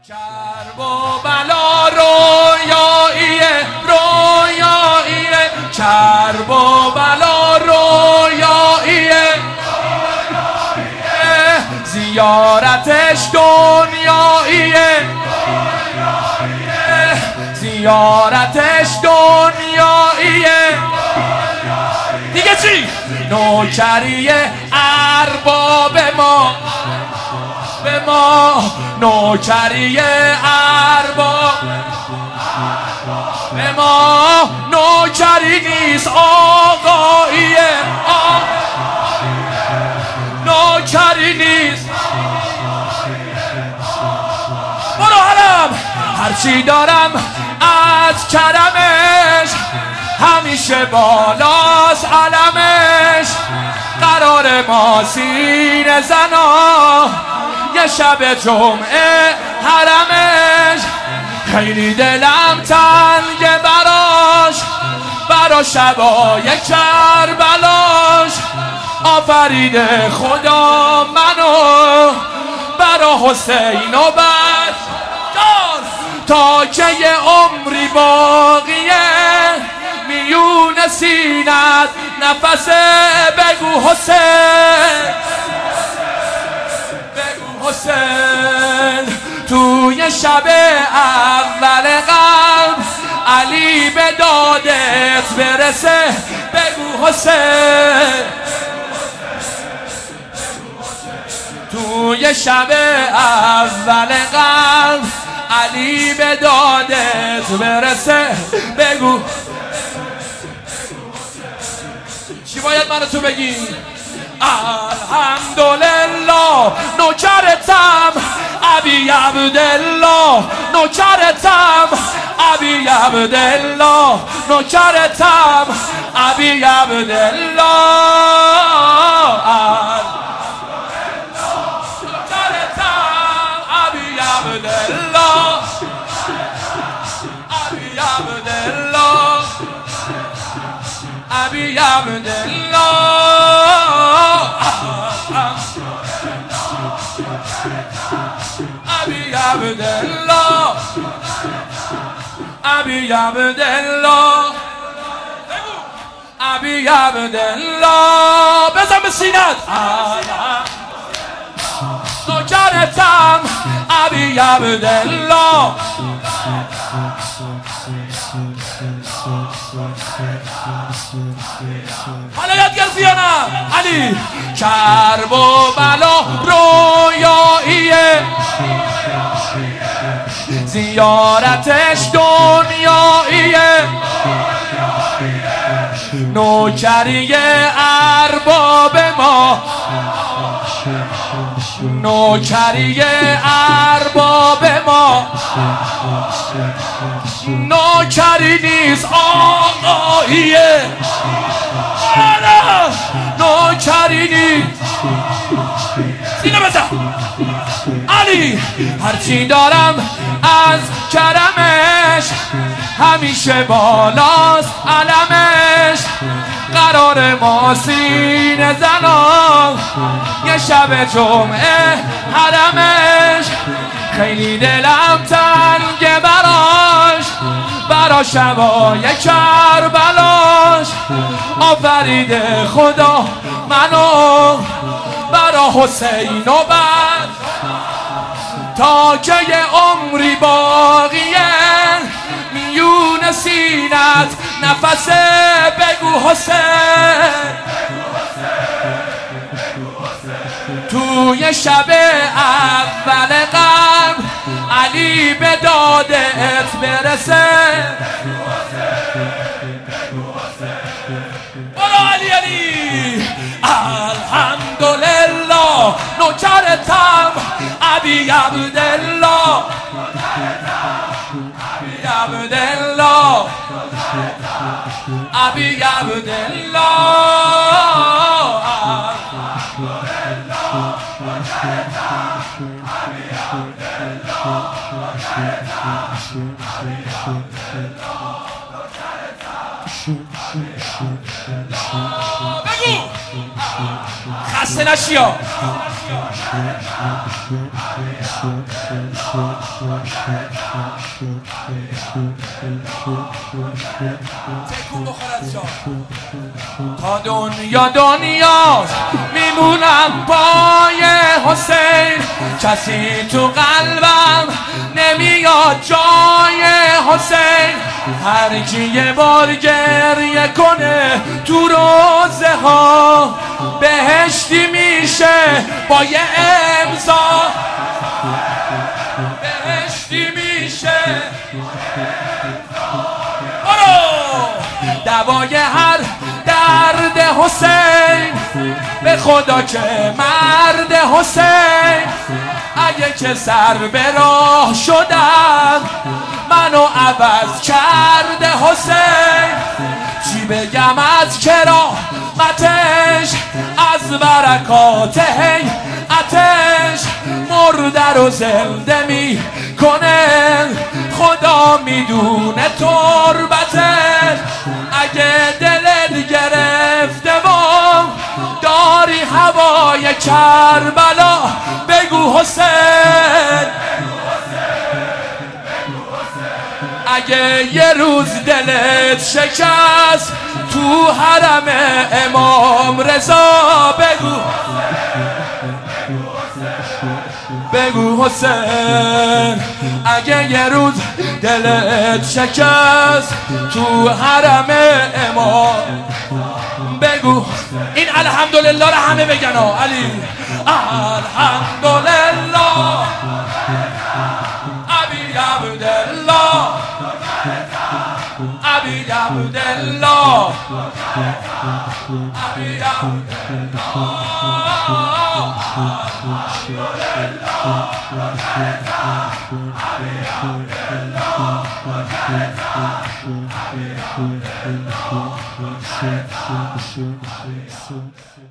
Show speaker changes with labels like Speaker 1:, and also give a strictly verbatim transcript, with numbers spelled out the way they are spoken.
Speaker 1: کرب و بلا رویاییه رویاییه کرب و بلا رویاییه زیارتش دنیاییه زیارتش دنیاییه دیگه چی؟ نوکری ارباب ما به ما نوکری ارباب به ما نوکری نیست آقاییه نوکری نیست برو حرم هرچی دارم از کرمش همیشه بالاست علمش قرار ما سینه زنا یه شب جمعه حرمش خیلی دلم تنگه براش برا شبای کربلاش آفریده خدا منو برا حسین و بر تا که یه عمری باقیه میون سینت نفسه بگو حسین بگو حسین توی شب اول قلب علی به دادت برسه بگو حسین توی شب اول قلب علی به دادت برسه بگو چی باید منو تو بگی؟ الحمدلله نوکرتم ابی عبدالله نوکرتم ابی عبدالله نوکرتم ابی عبدالله ابی عبدالله ابی عبدالله ابی عبدالله ابی عبدالله بزن به سینت نوکرتم ابی عبدالله حالا یاد گرفتی یا نه؟ علی کرب و بلا رویاییه زیارتش دنیاییه نوکری ارباب ما نوکری ارباب ما نوکری نیست آقاییه نوکری نیست سینه بزن علی هرچی دارم از کرمش همیشه بالاست علمش قرار ما سینه زنا یه شب جمعه حرمش خیلی دلم تنگه براش برا شبای کربلاش آفریده خدا منو برا حسین و بر تا که یه عمری باقیه میون سینت نفسه بگو حسین توی شب اول قلب علی به دادت برسه برو علی علی الحمدلله نوکرتم ابی عبدالله ابی عبدالله ابی عبدالله بگو خسته نشیا. تا دنیا دنیاست میمونم پای حسین، کسی تو قلبم نمیاد جای حسین. هر کی یه بار گریه کنه تو روزه ها بهشتی میشه با یه امضا، بهشتی میشه. برو دوای هر درد حسین، به خدا که مرد حسین. اگه که سر به راه شدم منو عوض کرده حسین. چی بگم از کرامتش، از برکات هیئتش، مرده رو زنده می کنه خدا میدونه تربتش. اگه دلت گرفته و داری هوای کربلا بگو حسین. اگه یه روز دلت شکست تو حرم امام رضا بگو، بگو حسین. اگه یه روز دلت شکست تو حرم امام بگو. این الحمدلله رو همه بگن ها. علی الحمدلله ابی عبدالله، ابی عبدالله، ابی عبدالله.